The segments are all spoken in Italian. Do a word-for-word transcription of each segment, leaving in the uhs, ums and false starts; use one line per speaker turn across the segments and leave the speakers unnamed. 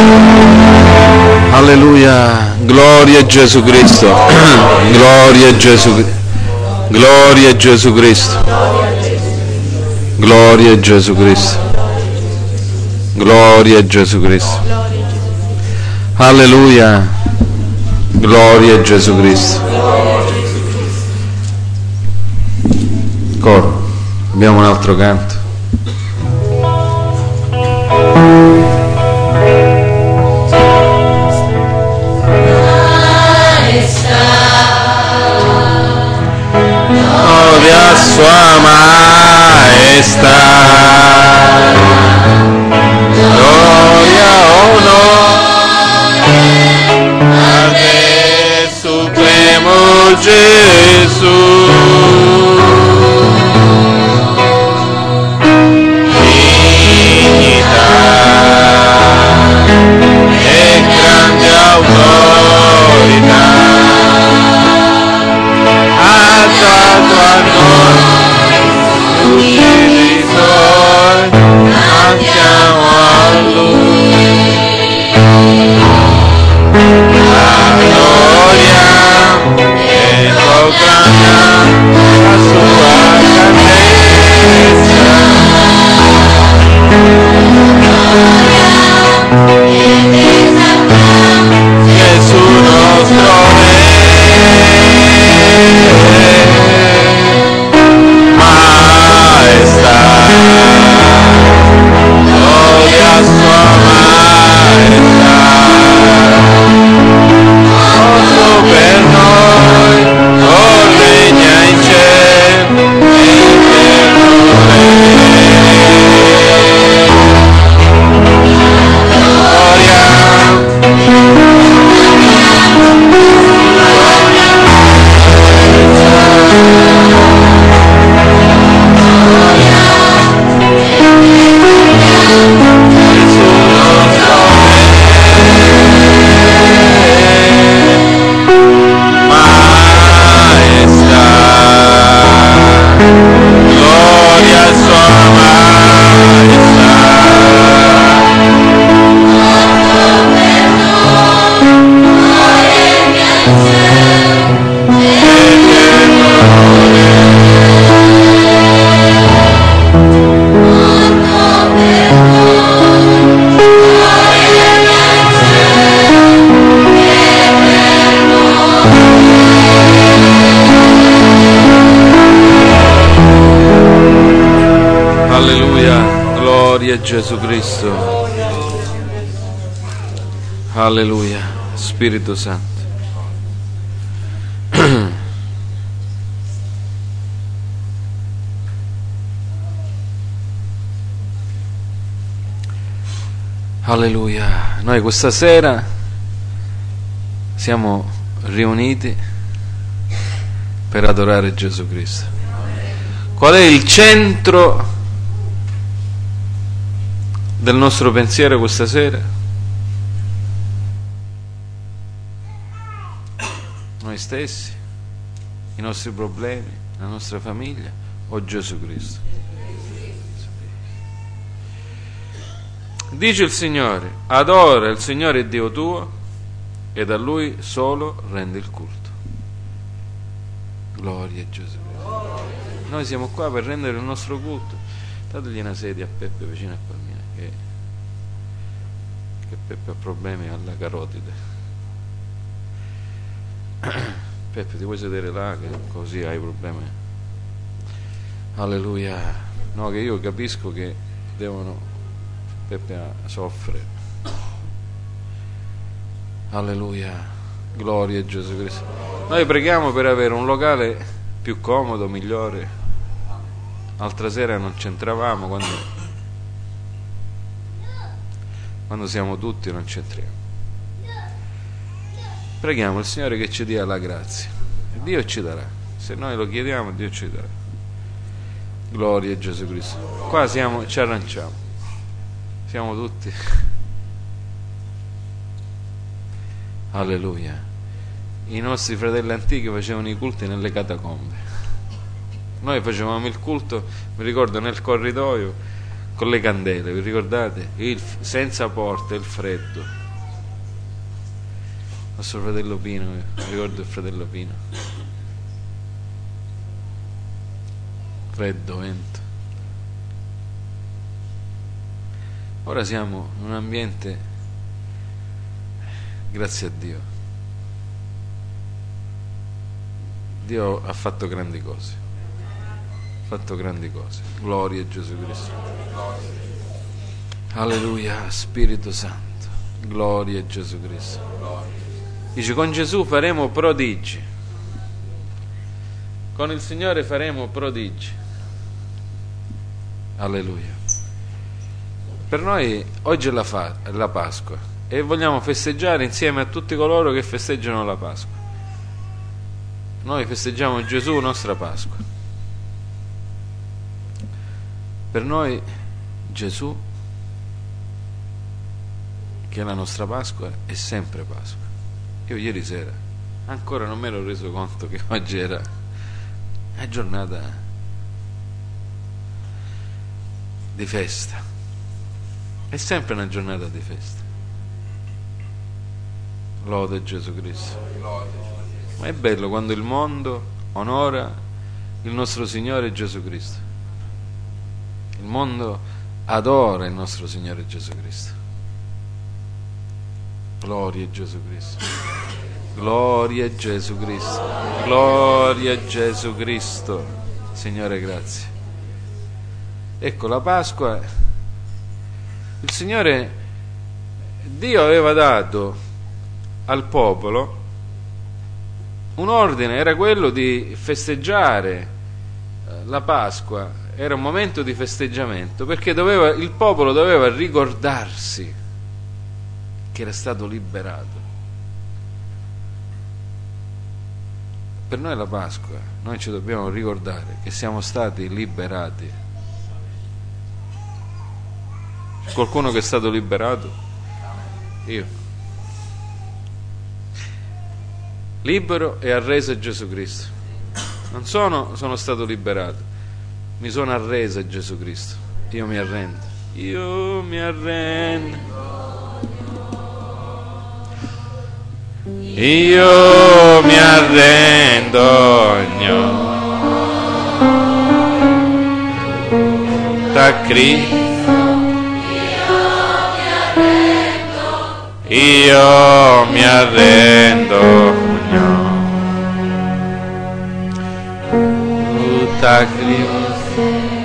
Alleluia, gloria a Gesù Cristo, gloria a Gesù Cristo, gloria a Gesù Cristo, gloria a Gesù Cristo, gloria a Gesù Cristo, alleluia, gloria a Gesù Cristo. Coro, abbiamo un altro canto. Gloria a Sua Maestà, gloria, onore a Te, Supremo Gesù. Dignità e grande autorità ha dato a noi tutti i Suoi, cantiamo a Lui, adoriamo e proclamiamo la Sua grandezza. Gesù nostro Maestà, gloria a Sua Maestà, oh, per noi, oh, regna in cielo e eterno Gesù Cristo. Alleluia, Spirito Santo. Alleluia. Noi questa sera siamo riuniti per adorare Gesù Cristo. Qual è il centro del nostro pensiero questa sera? Noi stessi, i nostri problemi, la nostra famiglia o Gesù Cristo? Dice il Signore: adora il Signore Dio tuo ed a Lui solo rendi il culto. Gloria a Gesù Cristo. Noi siamo qua per rendere il nostro culto. Dategli una sedia a Peppe vicino a Palmira, che, che Peppe ha problemi alla carotide. Peppe, ti vuoi sedere là, che così hai problemi? Alleluia. No, che io capisco che devono, Peppe soffre. Alleluia, gloria a Gesù Cristo. Noi preghiamo per avere un locale più comodo, migliore. Altra sera non c'entravamo, quando, quando siamo tutti non c'entriamo. Preghiamo il Signore che ci dia la grazia e Dio ci darà. Se noi lo chiediamo, Dio ci darà. Gloria a Gesù Cristo. Qua siamo, ci arranciamo, siamo tutti. Alleluia. I nostri fratelli antichi facevano i culti nelle catacombe. Noi facevamo il culto, mi ricordo, nel corridoio con le candele, vi ricordate? Il, senza porte, il freddo. Il nostro fratello Pino, mi ricordo il fratello Pino. Freddo, vento. Ora siamo in un ambiente, grazie a Dio. Dio ha fatto grandi cose. Ha fatto grandi cose. Gloria a Gesù Cristo. Alleluia, Spirito Santo. Gloria a Gesù Cristo. Dice, con Gesù faremo prodigi. Con il Signore faremo prodigi. Alleluia. Per noi oggi è la, fa- è la Pasqua e vogliamo festeggiare insieme a tutti coloro che festeggiano la Pasqua. Noi festeggiamo Gesù, nostra Pasqua. Per noi Gesù, che è la nostra Pasqua, è sempre Pasqua. Io ieri sera ancora non me ero reso conto che oggi era una giornata di festa. È sempre una giornata di festa. Lode Gesù Cristo. Ma è bello quando il mondo onora il nostro Signore Gesù Cristo. Il mondo adora il nostro Signore Gesù Cristo. Gloria a Gesù Cristo. Gloria a Gesù Cristo. Gloria a Gesù Cristo. Signore, grazie. Ecco, la Pasqua, il Signore, Dio aveva dato al popolo un ordine, era quello di festeggiare la Pasqua, era un momento di festeggiamento, perché doveva, il popolo doveva ricordarsi che era stato liberato. Per noi è la Pasqua, noi ci dobbiamo ricordare che siamo stati liberati. C'è qualcuno che è stato liberato? Io. Libero e arreso a Gesù Cristo. Non sono, sono stato liberato, mi sono arreso a Gesù Cristo. Io mi arrendo. Io mi arrendo. Io mi arrendo, da Cristo. Io mi arrendo, da Cristo.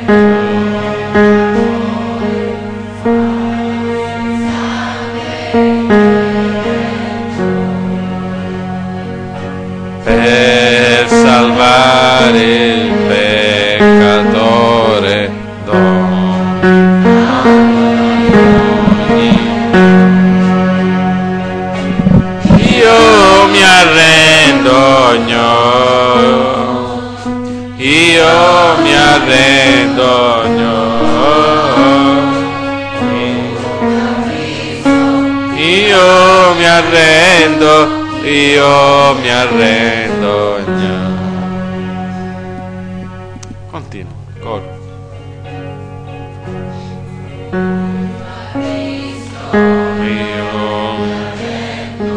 Per salvare il peccatore d'ogni. Io mi arrendo, io mi arrendo, io mi arrendo. Io mi arrendo. Continua, coro. Io mi arrendo.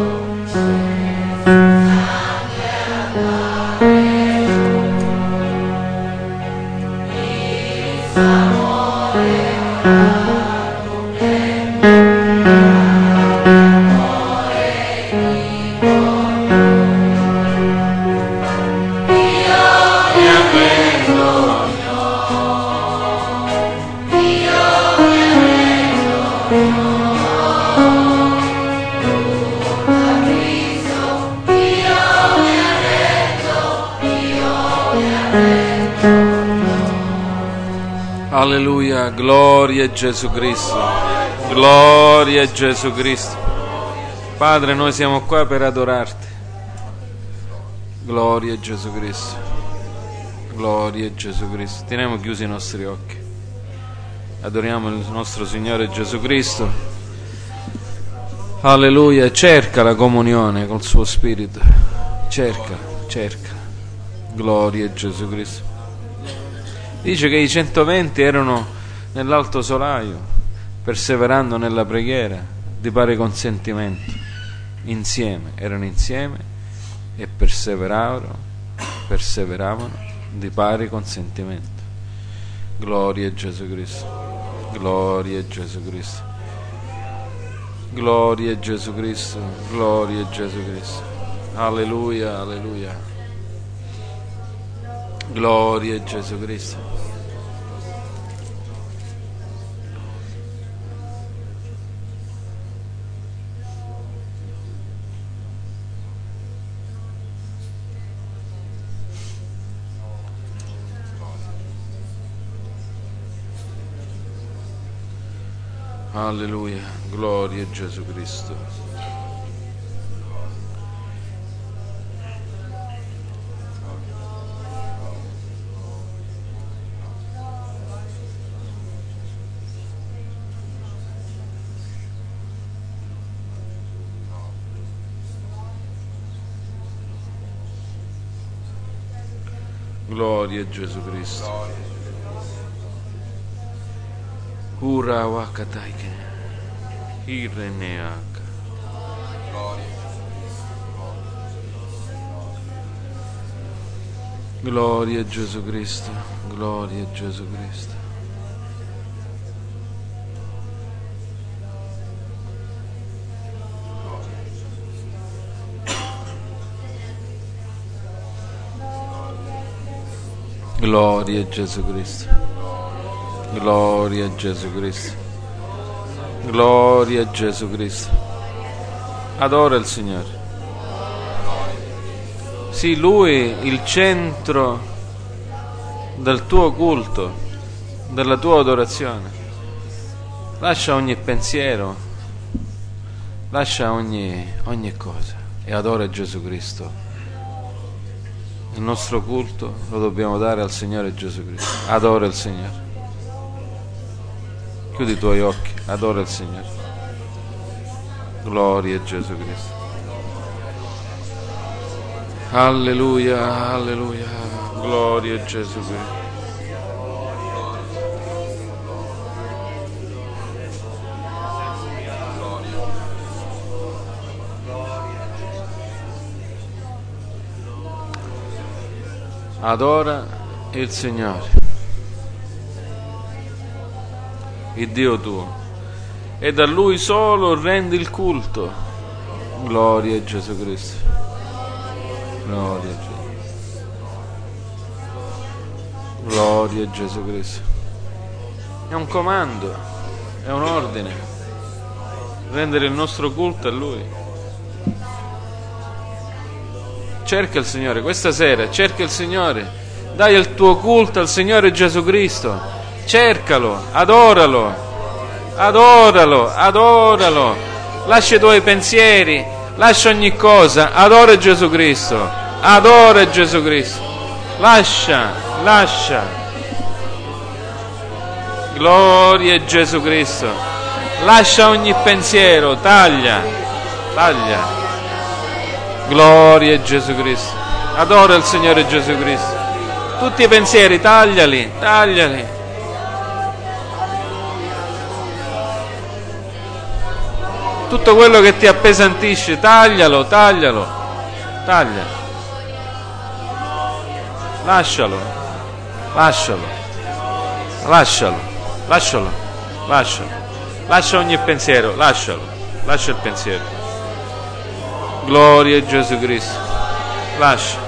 Alleluia, gloria a Gesù Cristo, gloria a Gesù Cristo. Padre, noi siamo qua per adorarti. Gloria a Gesù Cristo, gloria a Gesù Cristo. Teniamo chiusi i nostri occhi, adoriamo il nostro Signore Gesù Cristo. Alleluia, cerca la comunione col suo Spirito, cerca, cerca. Gloria a Gesù Cristo. Dice che i centoventi erano nell'alto solaio, perseverando nella preghiera di pari consentimento. Insieme, erano insieme e perseveravano, perseveravano di pari consentimento. Gloria a Gesù Cristo, gloria a Gesù Cristo, gloria a Gesù Cristo, gloria a Gesù Cristo. Alleluia, alleluia. Gloria a Gesù Cristo. Alleluia, gloria a Gesù Cristo. Gloria a Gesù Cristo. Ura wakataike, ireneaka. Gloria a Gesù Cristo, gloria a Gesù Cristo. Gloria a Gesù Cristo. Gloria a Gesù Cristo. Gloria a Gesù Cristo. Adora il Signore. Sì, Lui il centro del tuo culto, della tua adorazione. Lascia ogni pensiero, lascia ogni, ogni cosa e adora Gesù Cristo. Il nostro culto lo dobbiamo dare al Signore Gesù Cristo. Adora il Signore. Chiudi i tuoi occhi, adora il Signore. Gloria a Gesù Cristo. Alleluia, alleluia. Gloria a Gesù Cristo. Adora il Signore, il Dio tuo, e da Lui solo rendi il culto. Gloria a Gesù Cristo. Gloria a Gesù. Gloria a Gesù Cristo. È un comando, è un ordine, rendere il nostro culto a Lui. Cerca il Signore questa sera, cerca il Signore, dai il tuo culto al Signore Gesù Cristo. Cercalo, adoralo, adoralo, adoralo. Lascia i tuoi pensieri, lascia ogni cosa, adora Gesù Cristo, adora Gesù Cristo. Lascia, lascia. Gloria a Gesù Cristo. Lascia ogni pensiero, taglia, taglia. Gloria a Gesù Cristo. Adora il Signore Gesù Cristo. Tutti i pensieri, tagliali, tagliali. Tutto quello che ti appesantisce, taglialo, taglialo, taglia. Lascialo, lascialo, lascialo, lascialo, lascialo. Lascia ogni pensiero, lascialo, lascia il pensiero. Gloria a Gesù Cristo. Lascia.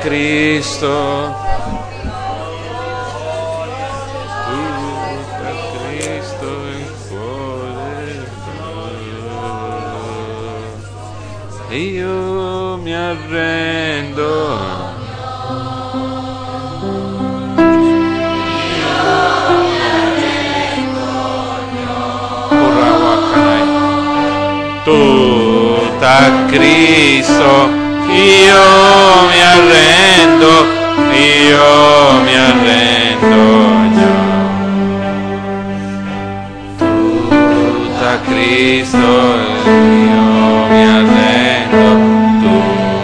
Cristo, tutta Cristo il cuore tuo. Io mi arrendo. Tutta Cristo, io mi arrendo, io mi arrendo, tutta Cristo, io mi arrendo, tu.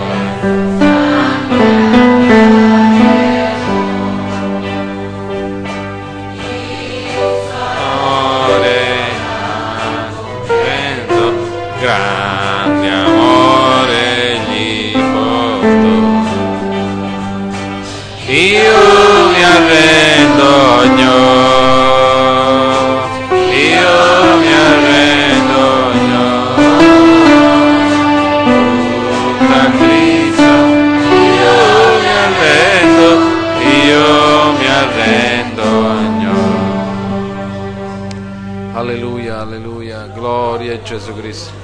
Grande amore gli porto, io mi arrendo, io, io mi arrendo, io, tutta Cristo, io mi arrendo, io mi arrendo, io. Alleluia, alleluia, gloria a Gesù Cristo.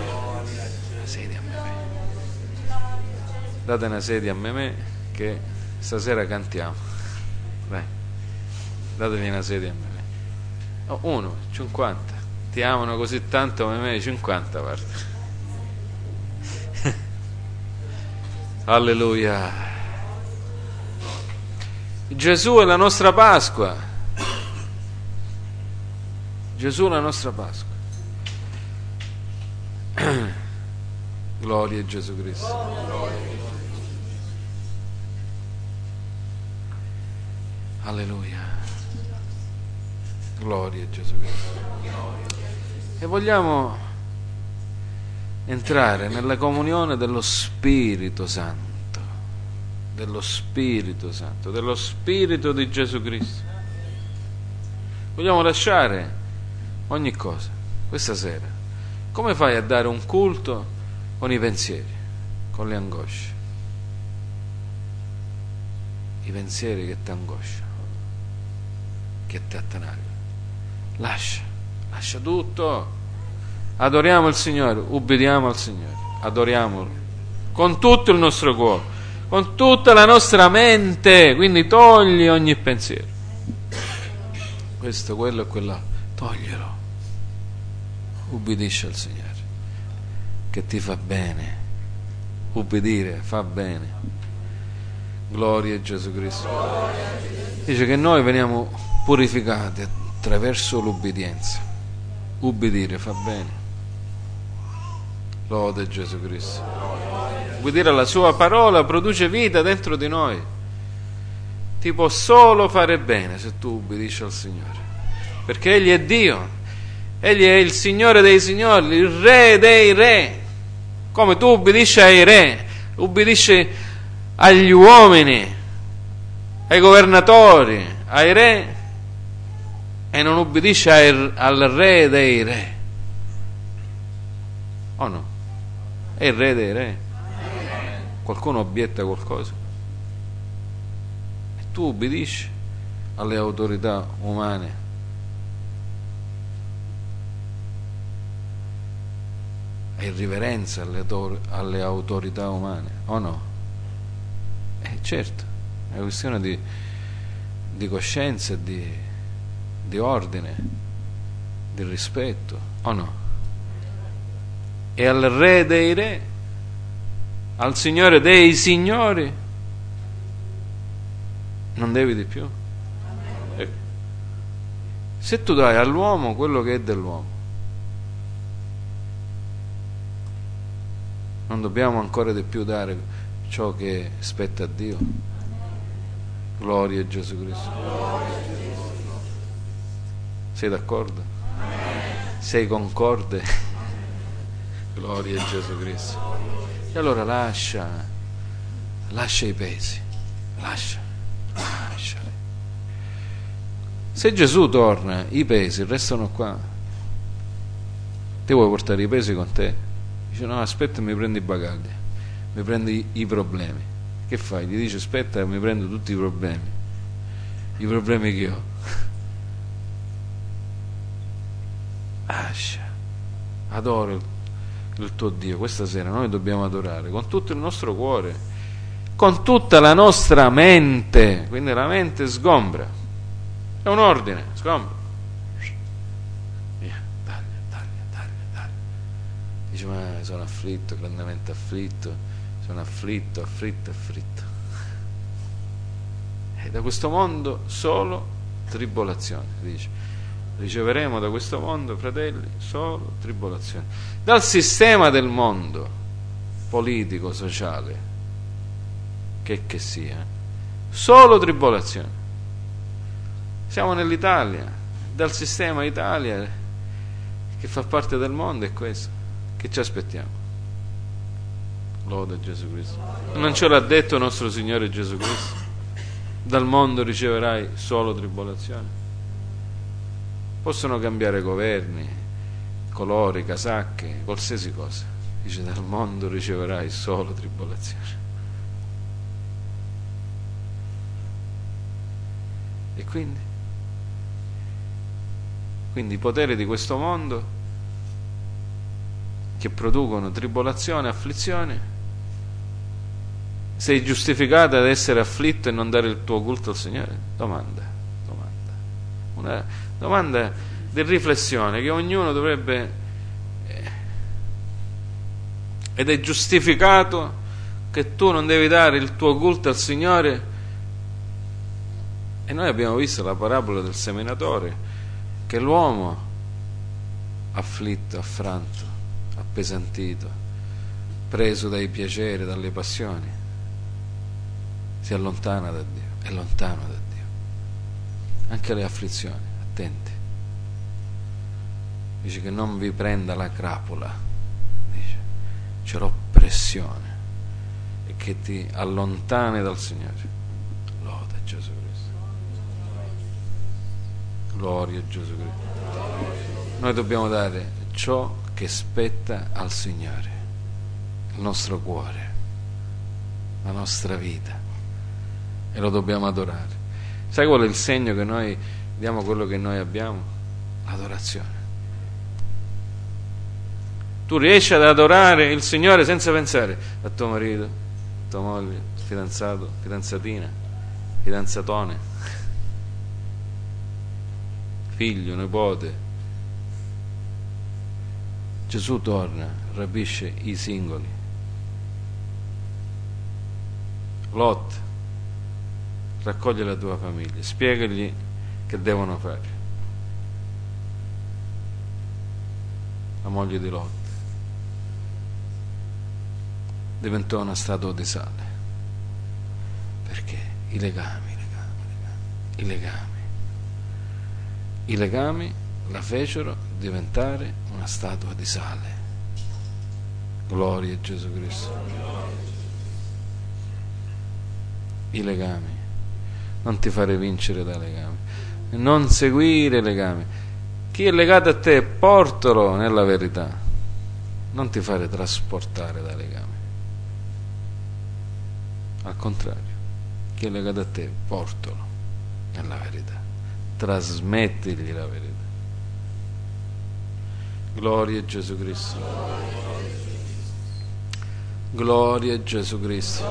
Date una sedia a me che stasera cantiamo. Vai, dategli una sedia a me. Oh, uno, cinquanta. Ti amano così tanto a me, cinquanta, guarda. Alleluia. Gesù è la nostra Pasqua. Gesù è la nostra Pasqua. Gloria a Gesù Cristo. Alleluia. Gloria a Gesù Cristo. E vogliamo entrare nella comunione dello Spirito Santo, dello Spirito Santo, dello Spirito di Gesù Cristo. Vogliamo lasciare ogni cosa questa sera. Come fai a dare un culto con i pensieri, con le angosce? I pensieri che ti angosciano, che ti attanagliano. Lascia, lascia tutto. Adoriamo il Signore, ubbidiamo al Signore, adoriamolo con tutto il nostro cuore, con tutta la nostra mente. Quindi togli ogni pensiero, questo, quello e quell'altro, toglielo. Ubbidisci al Signore, che ti fa bene. Ubbidire fa bene. Gloria a Gesù Cristo. Dice che noi veniamo purificati attraverso l'ubbidienza. Ubbidire fa bene. Lode Gesù Cristo. Ubbidire alla sua parola produce vita dentro di noi. Ti può solo fare bene se tu ubbidisci al Signore, perché Egli è Dio. Egli è il Signore dei Signori, il Re dei Re. Come tu ubbidisci ai re, ubbidisci agli uomini, ai governatori, ai re, e non ubbidisci ai, al Re dei Re. O no? È il Re dei Re. Qualcuno obietta qualcosa? E tu ubbidisci alle autorità umane. Hai riverenza alle, alle autorità umane, o no? Eh, certo, è una questione di, di coscienza, di, di ordine, di rispetto, o no? E al Re dei Re, al Signore dei Signori, non devi di più. Eh. Se tu dai all'uomo quello che è dell'uomo, non dobbiamo ancora di più dare ciò che spetta a Dio? Gloria a Gesù Cristo. Sei d'accordo? Sei concorde? Gloria a Gesù Cristo. E allora lascia, lascia i pesi, lascia, lasciali. Se Gesù torna, i pesi restano qua. Ti vuoi portare i pesi con te? Dice no, aspetta, mi prendi i bagagli, mi prendi i problemi, che fai? Gli dice aspetta, mi prendo tutti i problemi, i problemi che ho. Ascia, adoro il, il tuo Dio. Questa sera noi dobbiamo adorare con tutto il nostro cuore, con tutta la nostra mente. Quindi la mente sgombra, è un ordine, sgombra, via, taglia, taglia, taglia, taglia. Dice ma sono afflitto, grandemente afflitto, sono afflitto, afflitto, afflitto. E da questo mondo solo tribolazione, dice. Riceveremo da questo mondo, fratelli, solo tribolazione. Dal sistema del mondo politico, sociale, che che sia, solo tribolazione. Siamo nell'Italia, dal sistema Italia che fa parte del mondo è questo. Che ci aspettiamo? Lode Gesù Cristo. Non ce l'ha detto il nostro Signore Gesù Cristo? Dal mondo riceverai solo tribolazione. Possono cambiare governi, colori, casacche, qualsiasi cosa. Dice dal mondo riceverai solo tribolazione. E quindi? Quindi i poteri di questo mondo che producono tribolazione, afflizione, sei giustificato ad essere afflitto e non dare il tuo culto al Signore? Domanda, domanda. Una domanda di riflessione che ognuno dovrebbe, eh, ed è giustificato che tu non devi dare il tuo culto al Signore. E noi abbiamo visto la parabola del seminatore, che l'uomo afflitto, affranto, appesantito, preso dai piaceri, dalle passioni, si allontana da Dio, è lontano da Dio. Anche le afflizioni, attenti, dice che non vi prenda la crapola, dice c'è l'oppressione e che ti allontani dal Signore. Lode Gesù Cristo, gloria a Gesù Cristo. Noi dobbiamo dare ciò che spetta al Signore, il nostro cuore, la nostra vita, e lo dobbiamo adorare. Sai qual è il segno che noi diamo quello che noi abbiamo? L'adorazione. Tu riesci ad adorare il Signore senza pensare a tuo marito, a tua moglie, fidanzato, fidanzatina, fidanzatone, figlio, nipote. Gesù torna, rapisce i singoli. Lot, raccoglie la tua famiglia, spiegagli che devono fare. La moglie di Lot diventò una statua di sale, perché i legami, i legami, i legami, i legami, i legami la fecero diventare una statua di sale. Gloria a Gesù Cristo. I legami, non ti fare vincere dai legami, non seguire i legami. Chi è legato a te, portalo nella verità, non ti fare trasportare dai legami. Al contrario, chi è legato a te, portalo nella verità, trasmettigli la verità. Gloria a Gesù Cristo. Gloria a Gesù Cristo.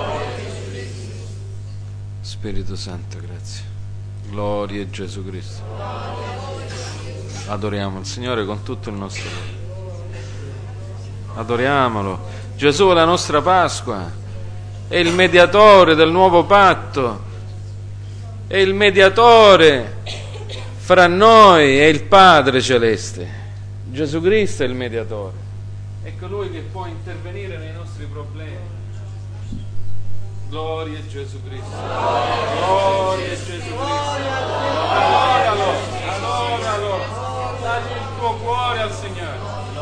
Spirito Santo, grazie. Gloria a Gesù Cristo. Adoriamo il Signore con tutto il nostro cuore. Adoriamolo. Gesù è la nostra Pasqua, è il mediatore del nuovo patto, è il mediatore fra noi e il Padre Celeste. Gesù Cristo è il mediatore, è colui che può intervenire nei nostri problemi. Gloria a Gesù Cristo. Gloria a Gesù Cristo. Adoralo, adoralo. Dagli il tuo cuore al Signore.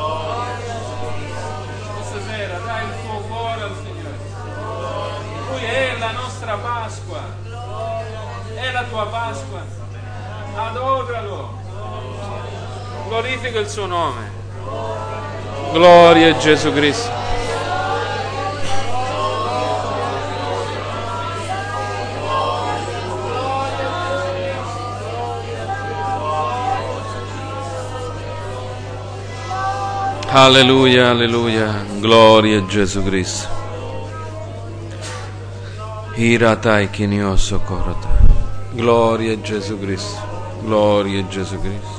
Questa sera dai il tuo cuore al Signore. Lui è la nostra Pasqua, è la tua Pasqua. Adoralo. Glorifica il suo nome. Gloria a Gesù Cristo. Alleluia, alleluia, gloria a Gesù Cristo. Iratai kinio socorrota. Gloria a Gesù Cristo, gloria a Gesù Cristo.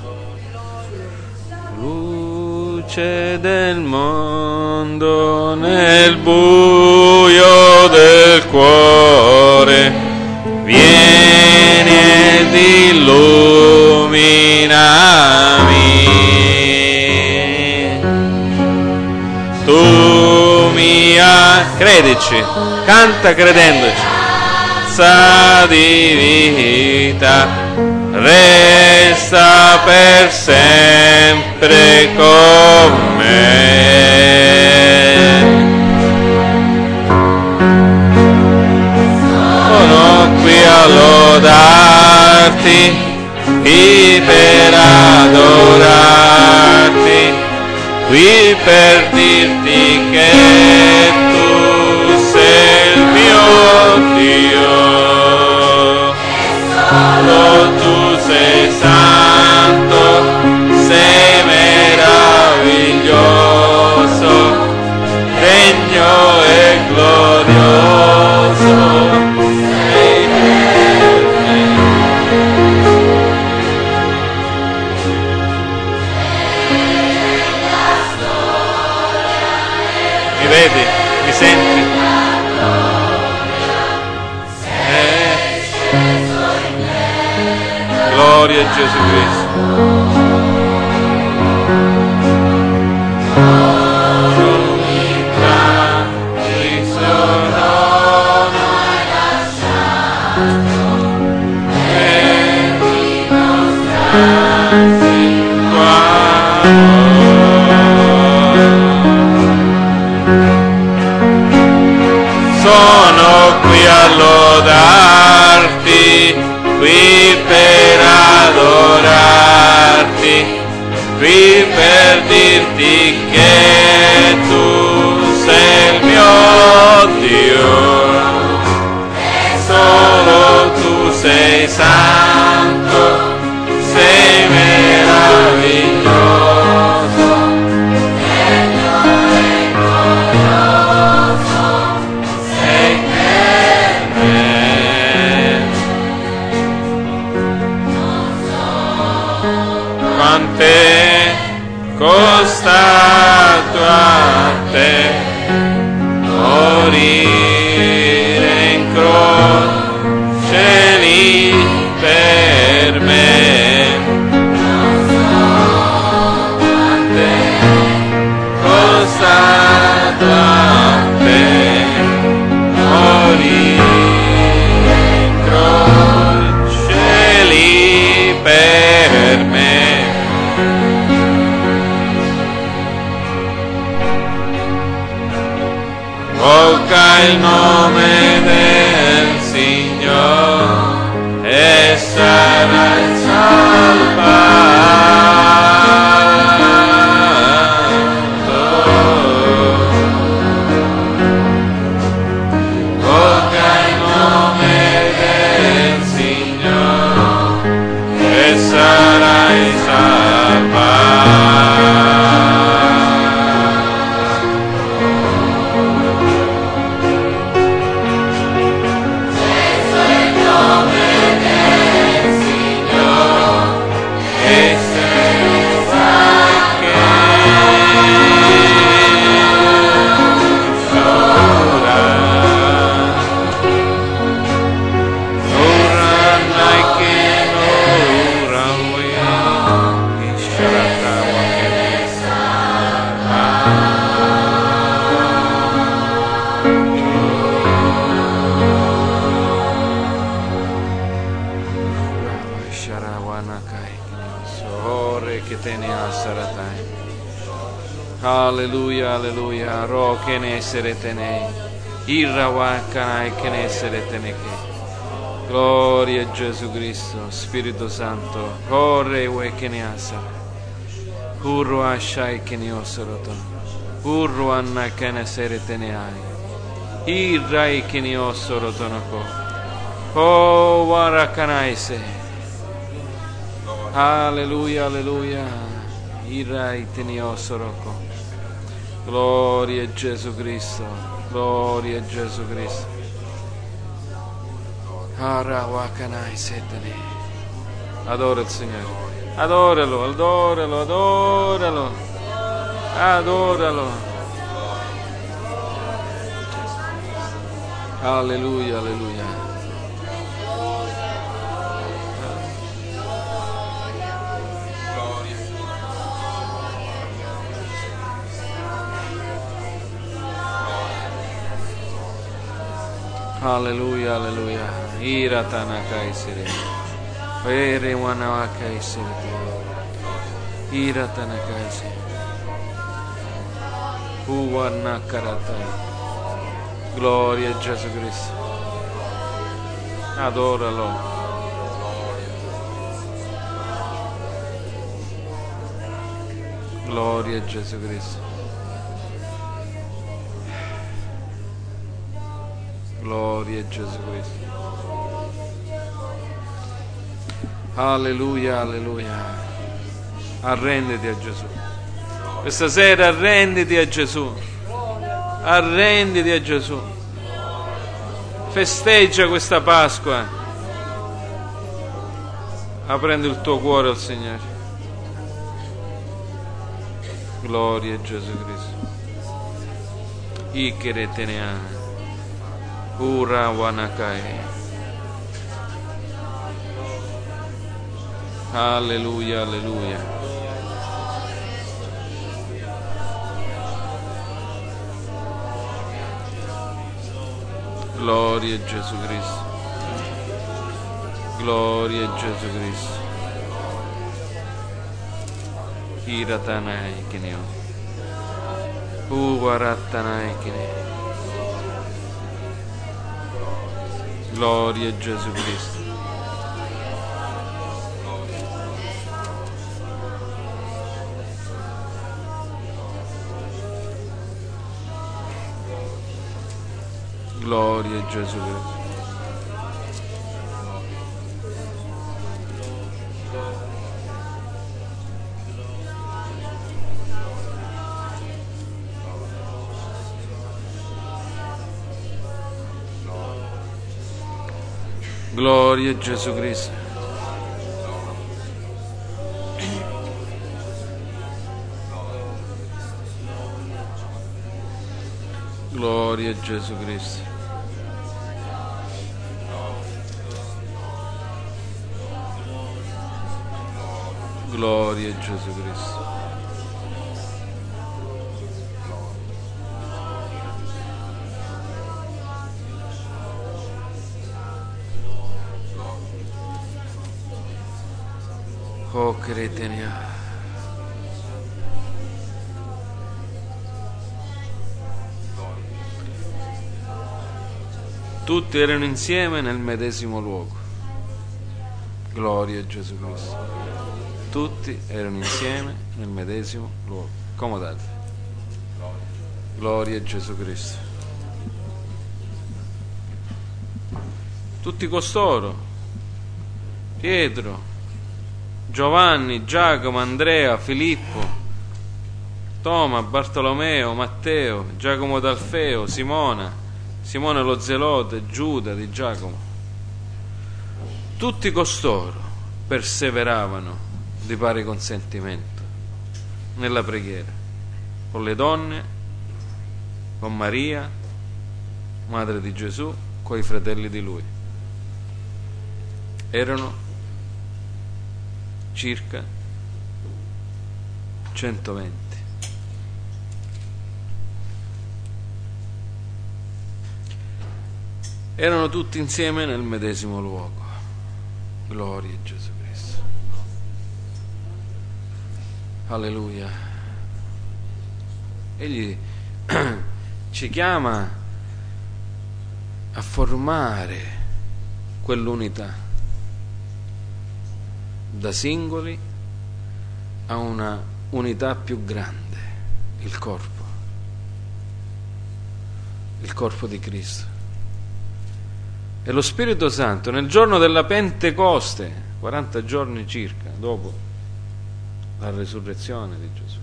Luce del mondo nel buio del cuore, vieni ed illuminami. Tu mia, credici, canta credendoci, sa di vita, resta per sempre con me. Sono qui a lodarti, qui per adorarti, qui per dirti che tu sei il mio Dio. Solo tu sei santo, sei meraviglioso, regno e glorioso, sei per me. Mi vedi? Mi senti? Gloria a Gesù Cristo. Sono qui a lodarti, qui per adorarti, qui per dirti che tu sei il mio Dio. Solo tu sei santo, sei meraviglioso, regno e glorioso, sei per me. Quant'è costato a te morire in croce lì per me. Quant'è costato a te morire in croce lì per me. Invoca il nome del Signore e sarai salvato. Invoca il nome del Signore e sarai salvato. Alleluia, alleluia, ro che ne essere tenei, irrawakanai che ne essere teneke. Gloria a Gesù Cristo, Spirito Santo, corre ue che ne asa, urro ashai che ne osoroton, urro anna che ne essere teneai, irrai che ne osorotonoko, oh warakanaise. Alleluia, alleluia. Irai teniosoroko. Gloria a Gesù Cristo. Gloria a Gesù Cristo. Arawakanai setani. Adora il Signore. Adoralo, adoralo, adoralo. Adoralo. Alleluia, alleluia. Alleluia, alleluia. Iratana kaisere. Ere wanawa kaisere. Iratana kaisere. Uwana karata. Gloria a Gesù Cristo. Adoralo. Gloria a Gesù Cristo. Gloria a Gesù Cristo. Alleluia, alleluia. Arrenditi a Gesù. Questa sera arrenditi a Gesù. Arrenditi a Gesù. Festeggia questa Pasqua. Aprendo il tuo cuore al Signore. Gloria a Gesù Cristo. Ikere teneana. Ura wanakai. Alleluia, alleluia. Gloria a Gesù Cristo. Gloria a Gesù Cristo. Iratanai kineo. Uvaratanai kineo. Gloria a Gesù Cristo. Gloria a Gesù Cristo. Gloria a Gesù Cristo. Gloria a Gesù Cristo. Gloria a Gesù Cristo. Oh cretenia. Tutti erano insieme nel medesimo luogo. Gloria a Gesù Cristo. Tutti erano insieme nel medesimo luogo. Accomodate. Gloria a Gesù Cristo. Tutti costoro, Pietro, Giovanni, Giacomo, Andrea, Filippo, Toma, Bartolomeo, Matteo, Giacomo d'Alfeo, Simona, Simone lo Zelote, Giuda di Giacomo. Tutti costoro perseveravano di pari consentimento nella preghiera, con le donne, con Maria, madre di Gesù, con i fratelli di lui. Erano circa centoventi. Erano tutti insieme nel medesimo luogo. Gloria a Gesù Cristo. Alleluia. Egli ci chiama a formare quell'unità, da singoli a una unità più grande, il corpo, il corpo di Cristo. E lo Spirito Santo nel giorno della Pentecoste, quaranta giorni circa dopo la resurrezione di Gesù.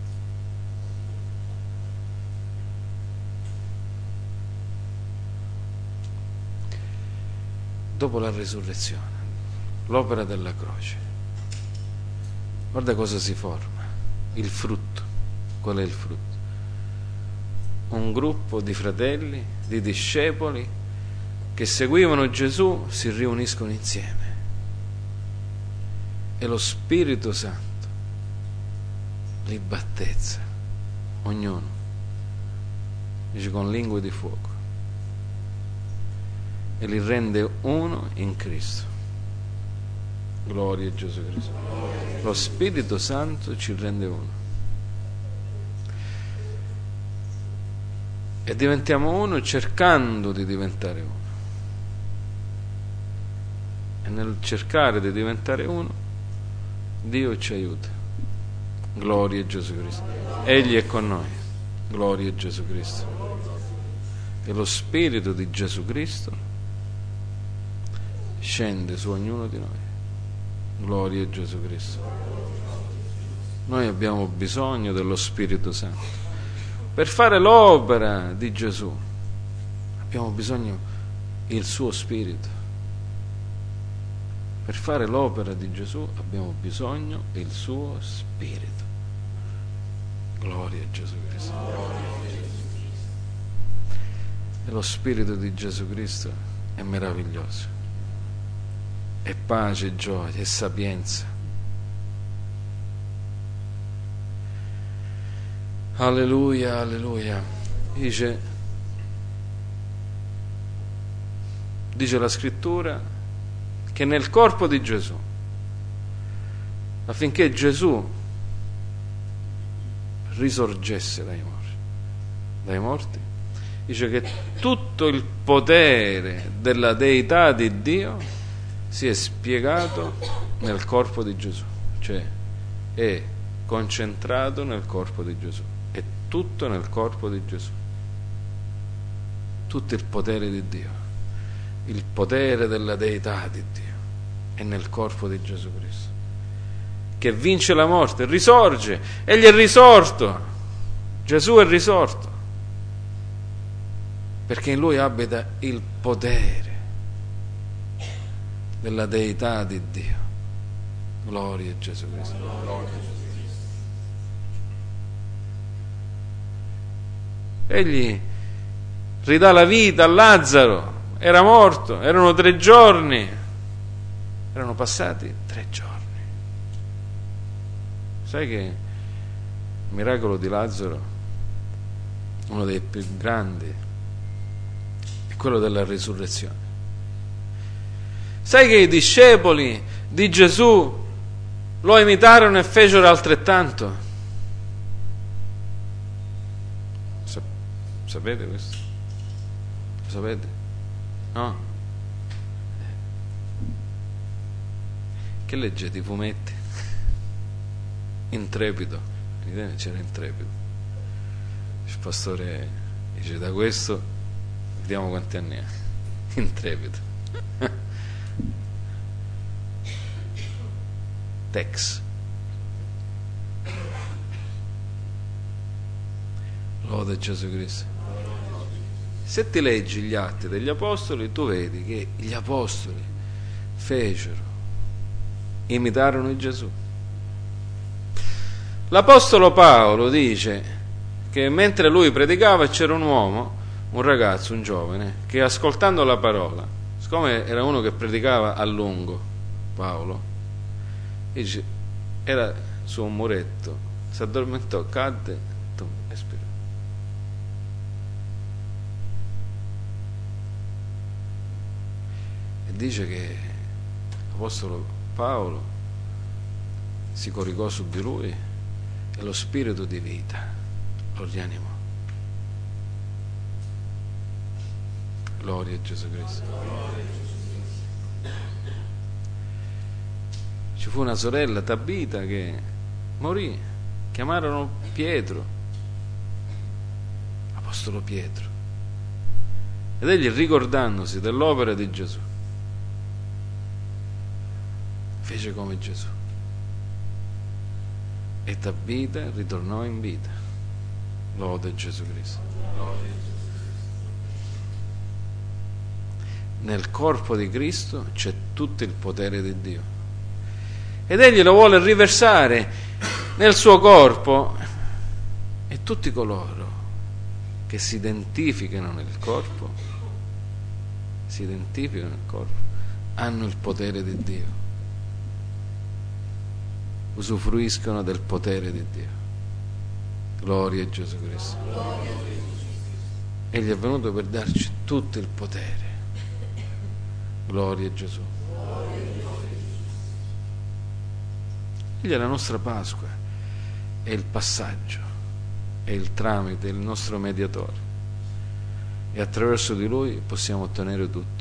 Dopo la resurrezione, l'opera della croce, guarda cosa si forma, il frutto. Qual è il frutto? Un gruppo di fratelli, di discepoli che seguivano Gesù si riuniscono insieme e lo Spirito Santo li battezza, ognuno, dice, con lingue di fuoco, e li rende uno in Cristo. Gloria a Gesù Cristo. Lo Spirito Santo ci rende uno e diventiamo uno cercando di diventare uno, e nel cercare di diventare uno Dio ci aiuta. Gloria a Gesù Cristo. Egli è con noi. Gloria a Gesù Cristo. E lo Spirito di Gesù Cristo scende su ognuno di noi. Gloria a Gesù Cristo. Noi abbiamo bisogno dello Spirito Santo per fare l'opera di Gesù. Abbiamo bisogno del suo Spirito. Per fare l'opera di Gesù abbiamo bisogno del suo Spirito. Gloria a Gesù Cristo. E lo Spirito di Gesù Cristo è meraviglioso. È pace, gioia, è sapienza. Alleluia, alleluia. Dice, dice la Scrittura che nel corpo di Gesù, affinché Gesù risorgesse dai morti, dai morti, dice che tutto il potere della deità di Dio si è spiegato nel corpo di Gesù, cioè è concentrato nel corpo di Gesù, è tutto nel corpo di Gesù, tutto il potere di Dio, il potere della deità di Dio è nel corpo di Gesù Cristo, che vince la morte, risorge, egli è risorto, Gesù è risorto, perché in lui abita il potere della deità di Dio. Gloria a Gesù Cristo. Egli ridà la vita a Lazzaro, era morto, erano tre giorni, erano passati tre giorni. Sai che il miracolo di Lazzaro, uno dei più grandi, è quello della risurrezione. Sai che i discepoli di Gesù lo imitarono e fecero altrettanto? Sapete questo? Lo sapete? No? Che leggete i fumetti? Intrepido. C'era Intrepido. Il pastore dice, da questo vediamo quanti anni ha. Intrepido. Tex. Lode Gesù Cristo. Se ti leggi gli atti degli apostoli, tu vedi che gli apostoli fecero, imitarono Gesù. L'apostolo Paolo dice che mentre lui predicava c'era un uomo, un ragazzo, un giovane, che ascoltando la parola, siccome era uno che predicava a lungo, Paolo, dice, era su un muretto, si addormentò, cadde, tum, espirò. E dice che l'apostolo Paolo si coricò su di lui e lo spirito di vita lo rianimò. Gloria a Gesù Cristo. Ci fu una sorella, Tabita, che morì, chiamarono Pietro, apostolo Pietro, ed egli, ricordandosi dell'opera di Gesù, fece come Gesù. e da vita ritornò in vita. Lode Gesù Cristo. Nel corpo di Cristo c'è tutto il potere di Dio ed Egli lo vuole riversare nel suo corpo, e tutti coloro che si identificano nel corpo si identificano nel corpo hanno il potere di Dio, usufruiscono del potere di Dio. Gloria a Gesù Cristo. Egli è venuto per darci tutto il potere. Gloria a Gesù. Egli è la nostra Pasqua, è il passaggio, è il tramite, è il nostro mediatore, e attraverso di Lui possiamo ottenere tutto.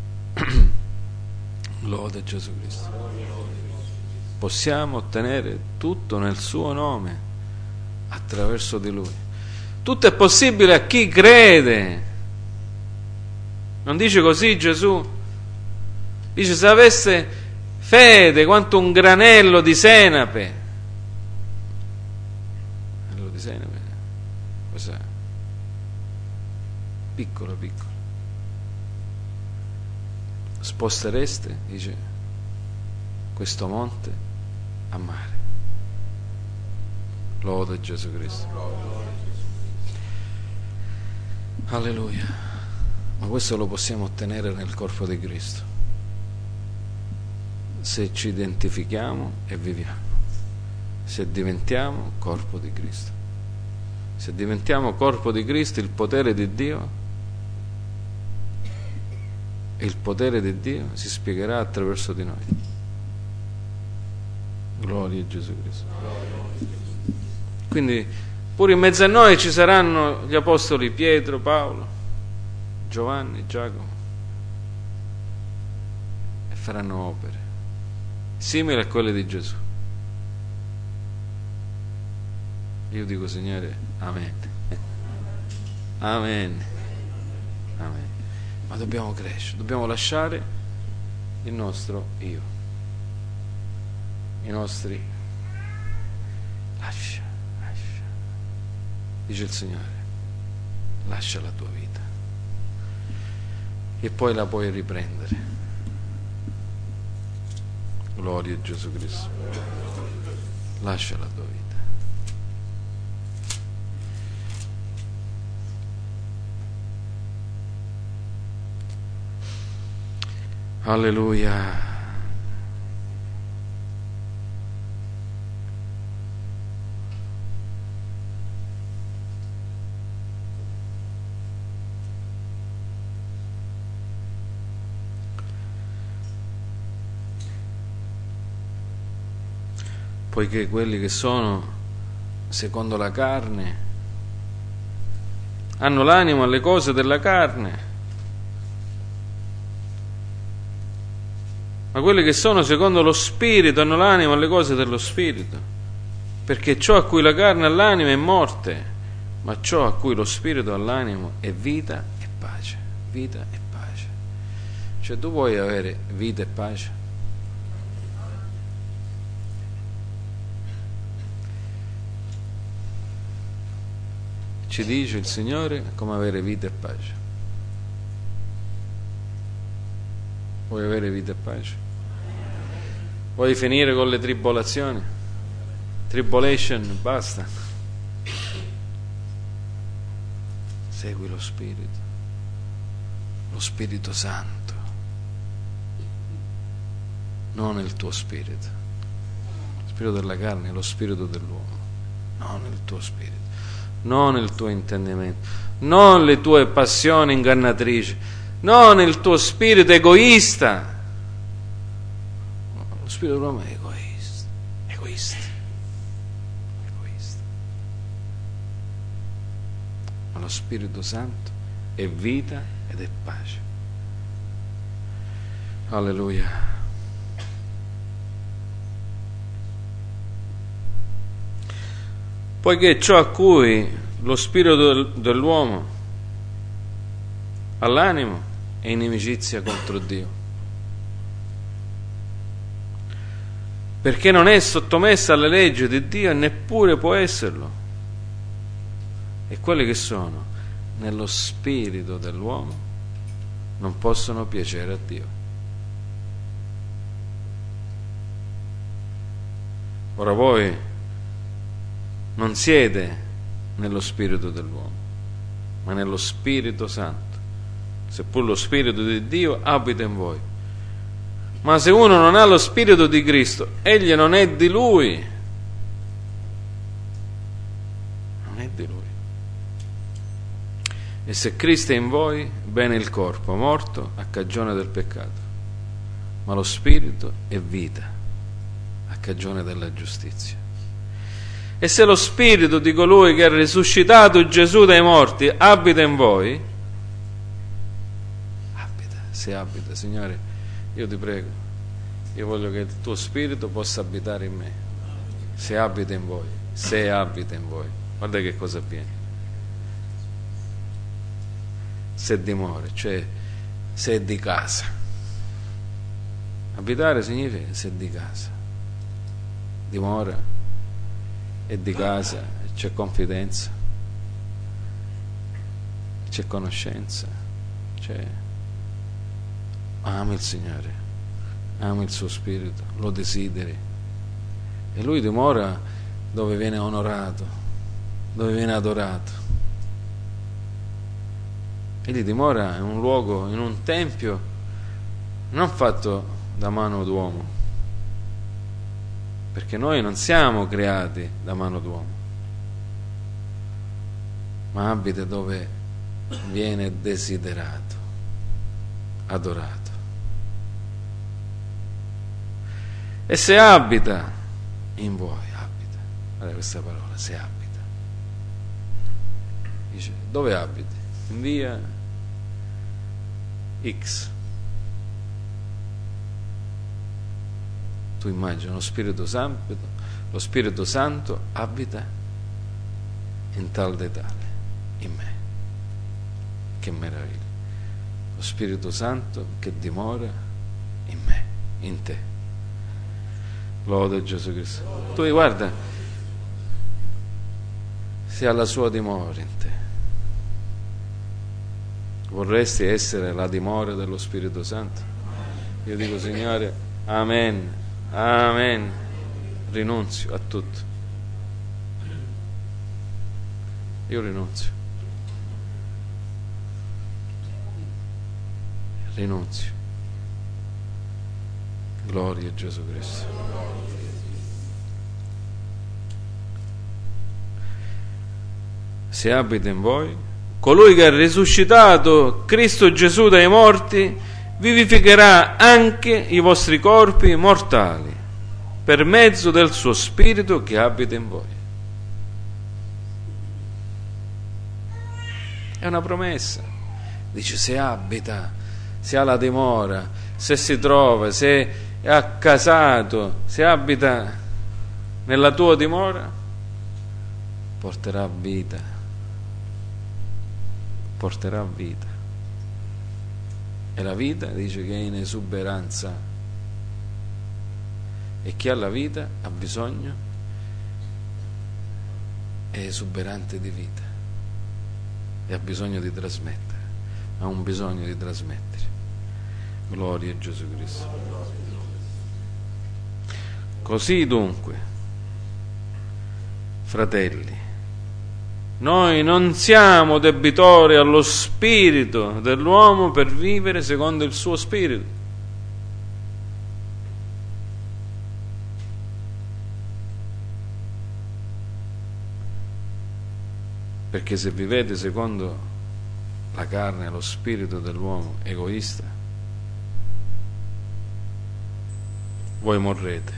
Lode a Gesù Cristo. Possiamo ottenere tutto nel suo nome, attraverso di Lui. Tutto è possibile a chi crede. Non dice così Gesù? Dice: se avesse fede quanto un granello di senape. Granello di senape cos'è? Piccolo piccolo. Spostereste, dice, questo monte a mare. Lode Gesù Cristo. Alleluia. Ma questo lo possiamo ottenere nel corpo di Cristo, se ci identifichiamo e viviamo, se diventiamo corpo di Cristo. Se diventiamo corpo di Cristo, il potere di Dio e il potere di Dio si spiegherà attraverso di noi. Gloria a Gesù Cristo. Quindi pure in mezzo a noi ci saranno gli apostoli Pietro, Paolo, Giovanni, Giacomo, e faranno opere simili a quelle di Gesù. Io dico, Signore, amen. Amen. Amen. Ma dobbiamo crescere, dobbiamo lasciare il nostro io, i nostri lascia, lascia. Dice il Signore, lascia la tua vita e poi la puoi riprendere. Gloria a Gesù Cristo. Lascia la tua vita. Alleluia. Poiché quelli che sono secondo la carne hanno l'animo alle cose della carne, ma quelli che sono secondo lo Spirito hanno l'animo alle cose dello Spirito, perché ciò a cui la carne ha l'animo è morte, ma ciò a cui lo Spirito ha l'animo è vita e pace. Vita e pace. Cioè, tu vuoi avere vita e pace? Ci dice il Signore come avere vita e pace. Vuoi avere vita e pace? Vuoi finire con le tribolazioni? Tribulation, basta. Segui lo Spirito, lo Spirito Santo, non il tuo spirito. Lo spirito della carne è lo spirito dell'uomo, non il tuo spirito, non il tuo intendimento, non le tue passioni ingannatrici, non il tuo spirito egoista. Lo spirito dell'uomo è egoista, egoista, egoista. Ma lo Spirito Santo è vita ed è pace. Alleluia. Poiché ciò a cui lo spirito dell'uomo ha l'animo è inimicizia contro Dio. perché non è sottomessa alle leggi di Dio e neppure può esserlo. E quelli che sono nello spirito dell'uomo non possono piacere a Dio. Ora voi non siete nello spirito dell'uomo, ma nello Spirito Santo, seppur lo Spirito di Dio abita in voi. Ma se uno non ha lo Spirito di Cristo, egli non è di Lui. Non è di Lui. E se Cristo è in voi, bene il corpo morto a cagione del peccato, ma lo Spirito è vita a cagione della giustizia. E se lo Spirito di colui che ha risuscitato Gesù dai morti abita in voi, abita, se abita, Signore, io ti prego, io voglio che il tuo Spirito possa abitare in me, se abita in voi, se abita in voi, guarda che cosa avviene. Se dimora, cioè se è di casa. Abitare significa se è di casa, dimora, è di casa, c'è confidenza, c'è conoscenza, c'è... ami il Signore, ami il suo Spirito, lo desideri, e Lui dimora dove viene onorato, dove viene adorato. Egli dimora in un luogo, in un tempio non fatto da mano d'uomo, perché noi non siamo creati da mano d'uomo, ma abita dove viene desiderato, adorato. E se abita in voi, abita, guarda questa parola, se abita, dice, dove abiti? In via X. Tu immagini lo Spirito Santo, lo Spirito Santo abita in tal e tale, in me. Che meraviglia! Lo Spirito Santo che dimora in me, in te. Lode Gesù Cristo. Tu guarda, se ha la sua dimora in te. Vorresti essere la dimora dello Spirito Santo? Io dico, Signore, amen, amen, rinunzio a tutto. Io rinunzio. Rinunzio. Gloria a Gesù Cristo. Se abita in voi, colui che ha risuscitato Cristo Gesù dai morti vivificherà anche i vostri corpi mortali per mezzo del suo Spirito che abita in voi. È una promessa. Dice, se abita, se ha la dimora, se si trova, se è accasato, se abita nella tua dimora, porterà vita. Porterà vita, e la vita dice che è in esuberanza, e chi ha la vita ha bisogno, è esuberante di vita e ha bisogno di trasmettere, ha un bisogno di trasmettere. Gloria a Gesù Cristo. Così dunque, fratelli, noi non siamo debitori allo spirito dell'uomo per vivere secondo il suo spirito. Perché se vivete secondo la carne e lo spirito dell'uomo egoista, voi morrete.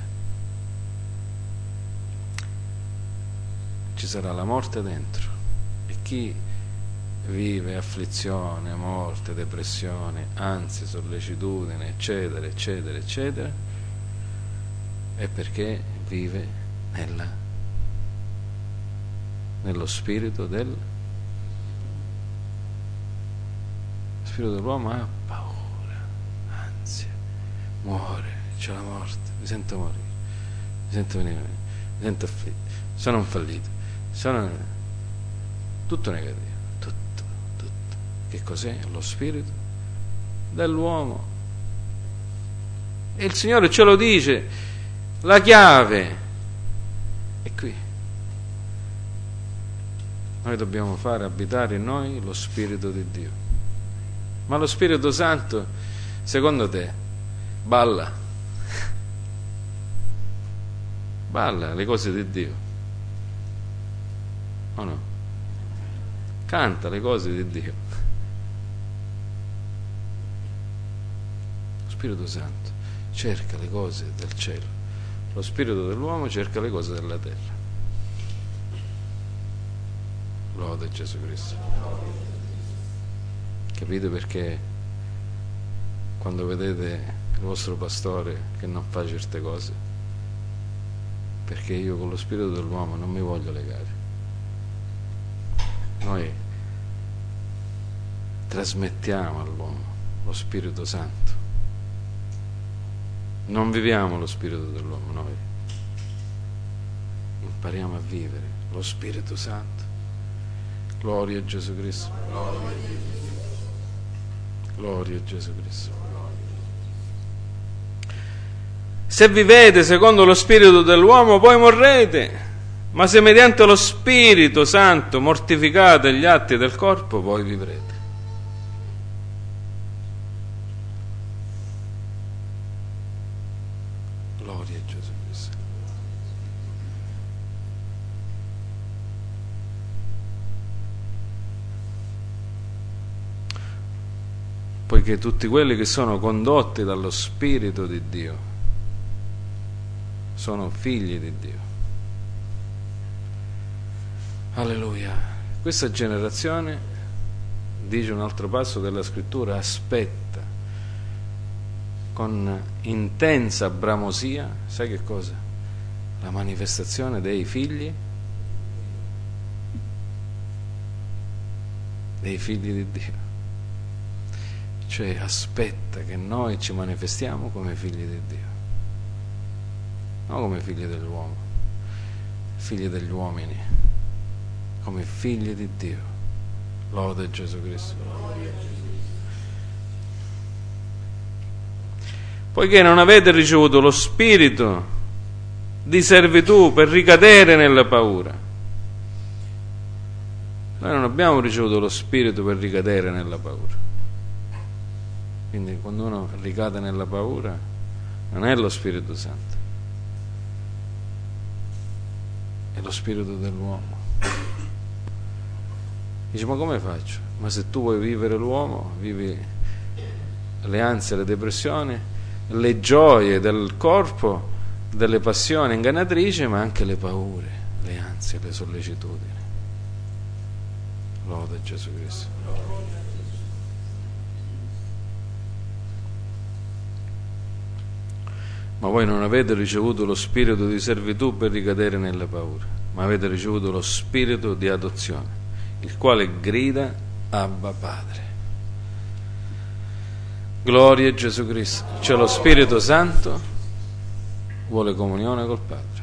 Ci sarà la morte dentro. E chi vive afflizione, morte, depressione, ansia, sollecitudine, eccetera, eccetera, eccetera, è perché vive nella, nello spirito del lo spirito dell'uomo ha paura, ansia, muore, c'è la morte, mi sento morire. sento venire, mi sento afflitto, sono un fallito, sono tutto negativo, tutto, tutto. Che cos'è? Lo spirito dell'uomo. E il Signore ce lo dice, la chiave è qui. Noi dobbiamo fare abitare in noi lo Spirito di Dio. Ma lo Spirito Santo, secondo te, balla? Balla le cose di Dio? O no? Canta le cose di Dio. Lo Spirito Santo cerca le cose del cielo. Lo spirito dell'uomo cerca le cose della terra. Lode Gesù Cristo. Capite perché quando vedete il vostro pastore che non fa certe cose? Perché io con lo spirito dell'uomo non mi voglio legare. Noi trasmettiamo all'uomo lo Spirito Santo. Non viviamo lo spirito dell'uomo, noi impariamo a vivere lo Spirito Santo. Gloria a Gesù Cristo. Gloria a Gesù Cristo. Se vivete secondo lo spirito dell'uomo, poi morrete, ma se mediante lo Spirito Santo mortificate gli atti del corpo, poi vivrete. Gloria a Gesù Cristo. Poiché tutti quelli che sono condotti dallo Spirito di Dio sono figli di Dio. Alleluia. Questa generazione, dice un altro passo della Scrittura, aspetta con intensa bramosia, sai che cosa? La manifestazione dei figli dei figli di Dio. Cioè aspetta che noi ci manifestiamo come figli di Dio, non come figli dell'uomo, figli degli uomini, come figli di Dio. Lode Gesù Cristo. Poiché non avete ricevuto lo spirito di servitù per ricadere nella paura. Noi non abbiamo ricevuto lo spirito per ricadere nella paura. Quindi quando uno ricade nella paura non è lo Spirito Santo, è lo spirito dell'uomo. Dice, ma come faccio? Ma se tu vuoi vivere l'uomo, vivi le ansie, le depressioni, le gioie del corpo, delle passioni ingannatrici, ma anche le paure, le ansie, le sollecitudini. Lode Gesù Cristo. Ma voi non avete ricevuto lo spirito di servitù per ricadere nella paura, ma avete ricevuto lo spirito di adozione, il quale grida Abba Padre. Gloria a Gesù Cristo. Cioè lo Spirito Santo vuole comunione col Padre.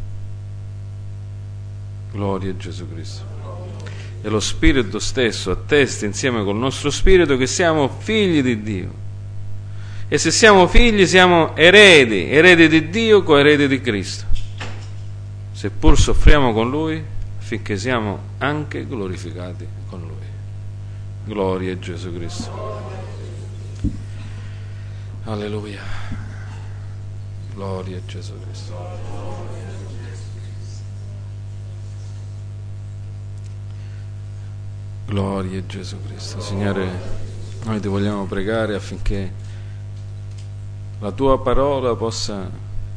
Gloria a Gesù Cristo. E lo Spirito stesso attesta insieme col nostro spirito che siamo figli di Dio. E se siamo figli siamo eredi, eredi di Dio, coeredi di Cristo, seppur soffriamo con Lui, affinché siamo anche glorificati con Lui. Gloria a Gesù Cristo. Alleluia. Gloria a Gesù Cristo. Gloria a Gesù Cristo. Signore, noi ti vogliamo pregare affinché la tua parola possa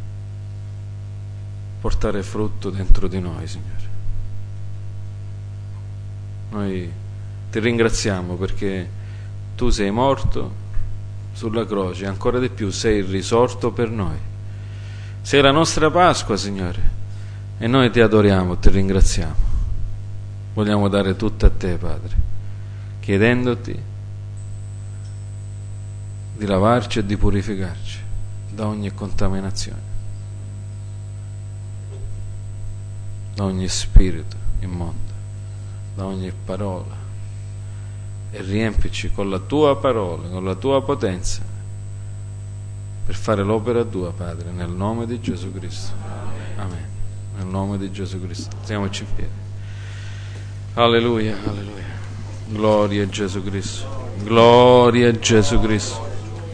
portare frutto dentro di noi, Signore. Noi ti ringraziamo perché tu sei morto sulla croce, ancora di più sei risorto per noi. Sei la nostra Pasqua, Signore, e noi ti adoriamo, ti ringraziamo. Vogliamo dare tutto a te, Padre, chiedendoti di lavarci e di purificarci da ogni contaminazione. da ogni spirito immondo, da ogni parola, e riempici con la tua parola, con la tua potenza, per fare l'opera tua, Padre, nel nome di Gesù Cristo. Amen. Nel nome di Gesù Cristo. Stiamoci in piedi. Alleluia, alleluia. Gloria a Gesù Cristo. Gloria a Gesù Cristo.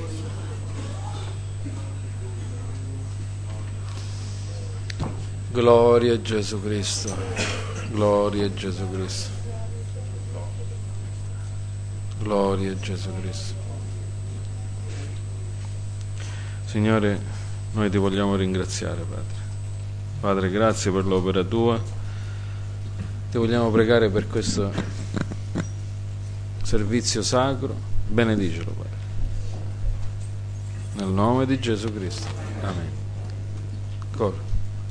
Gloria a Gesù Cristo. Gloria a Gesù Cristo. Gloria a Gesù Cristo. Signore, noi ti vogliamo ringraziare, Padre. Padre, grazie per l'opera tua. Ti vogliamo pregare per questo servizio sacro. Benedicelo, Padre. Nel nome di Gesù Cristo. Amen. Coro.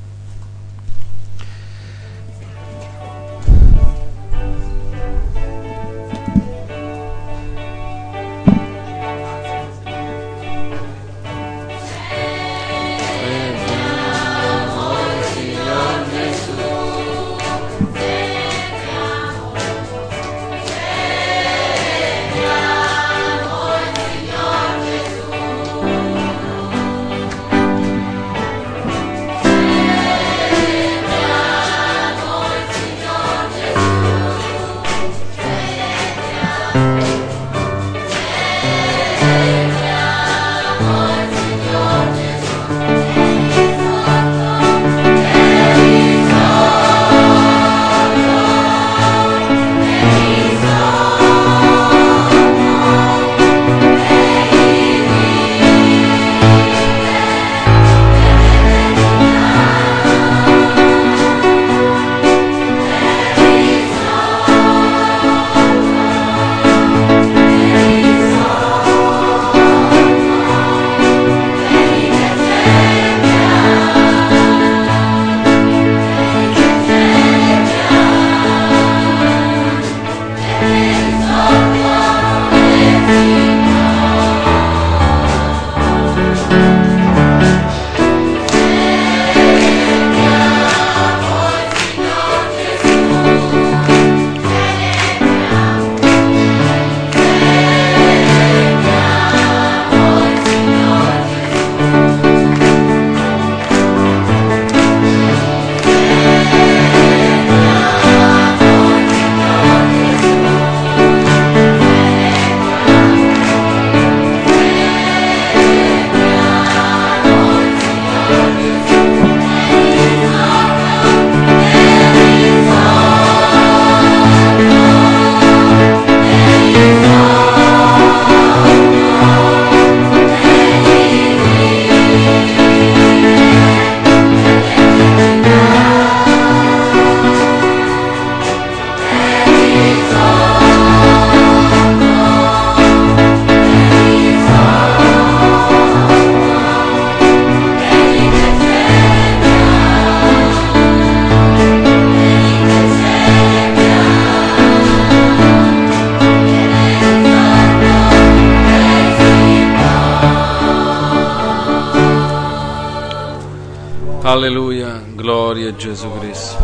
Alleluia, gloria a Gesù Cristo.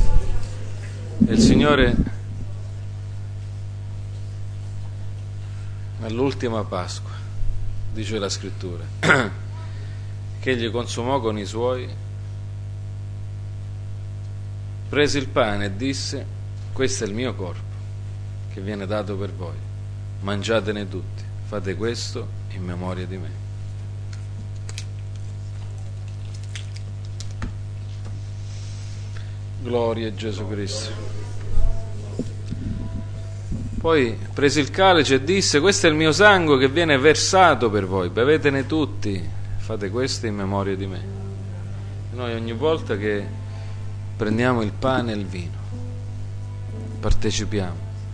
E il Signore all'ultima Pasqua, dice la Scrittura, che egli consumò con i suoi, prese il pane e disse: questo è il mio corpo che viene dato per voi, mangiatene tutti, fate questo in memoria di me. Gloria a Gesù Cristo. Poi prese il calice e disse: questo è il mio sangue che viene versato per voi, bevetene tutti, fate questo in memoria di me. Noi ogni volta che prendiamo il pane e il vino partecipiamo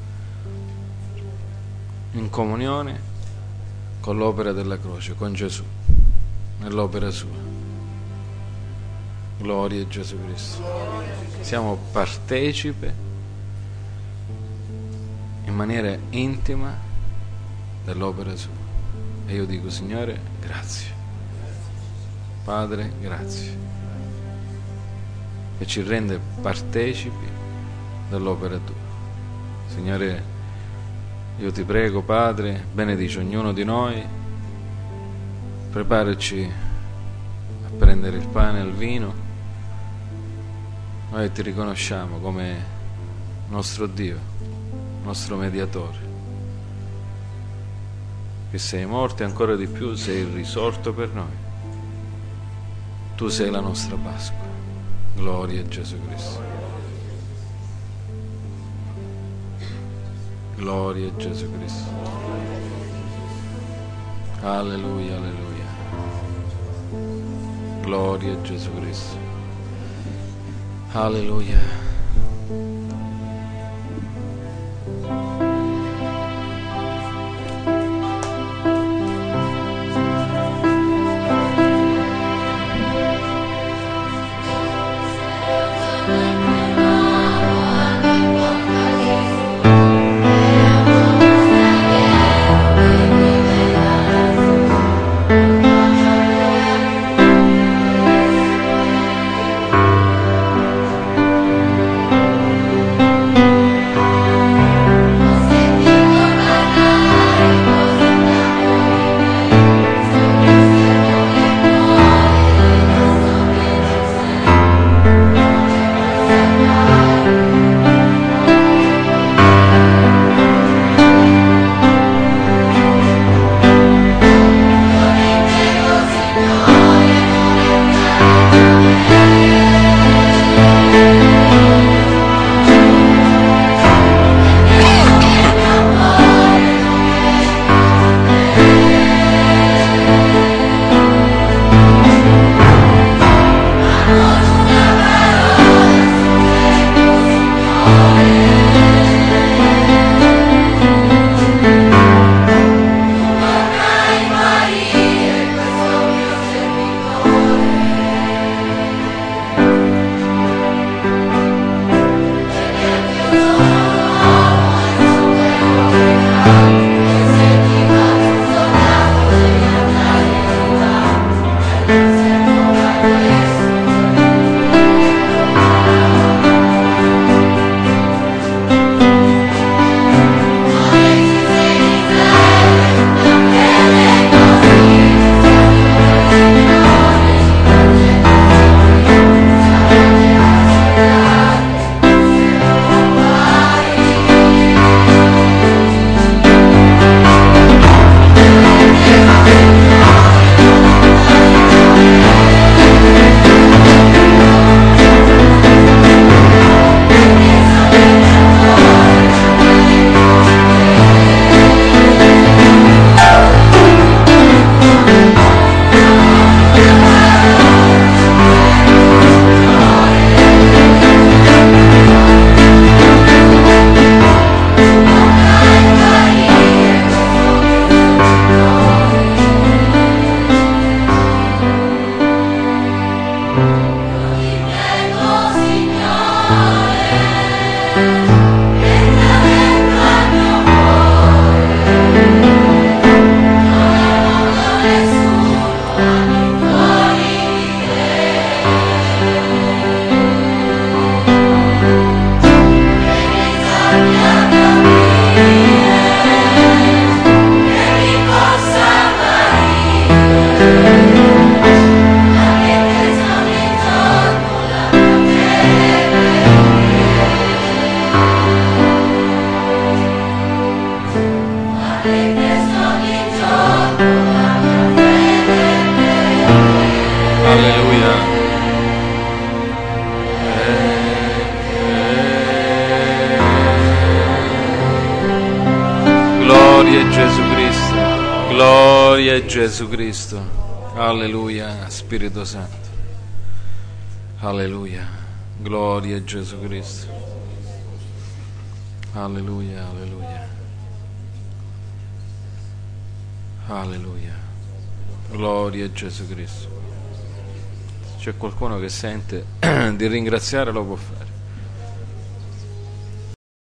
in comunione con l'opera della croce, con Gesù, nell'opera sua. Gloria a Gesù Cristo. Siamo partecipe in maniera intima dell'opera sua. E io dico: Signore, grazie. Padre, grazie. che ci rende partecipi dell'opera tua. Signore, io ti prego, Padre, benedici ognuno di noi, preparaci a prendere il pane e il vino. Noi ti riconosciamo come nostro Dio, nostro mediatore, che sei morto e ancora di più sei risorto per noi. Tu sei la nostra Pasqua. Gloria a Gesù Cristo. Gloria a Gesù Cristo. Alleluia, alleluia. Gloria a Gesù Cristo. Alleluia. Gloria a Gesù Cristo, gloria a Gesù Cristo, alleluia, Spirito Santo, alleluia, gloria a Gesù Cristo, alleluia, alleluia, alleluia, gloria a Gesù Cristo. C'è qualcuno che sente di ringraziare, lo può fare.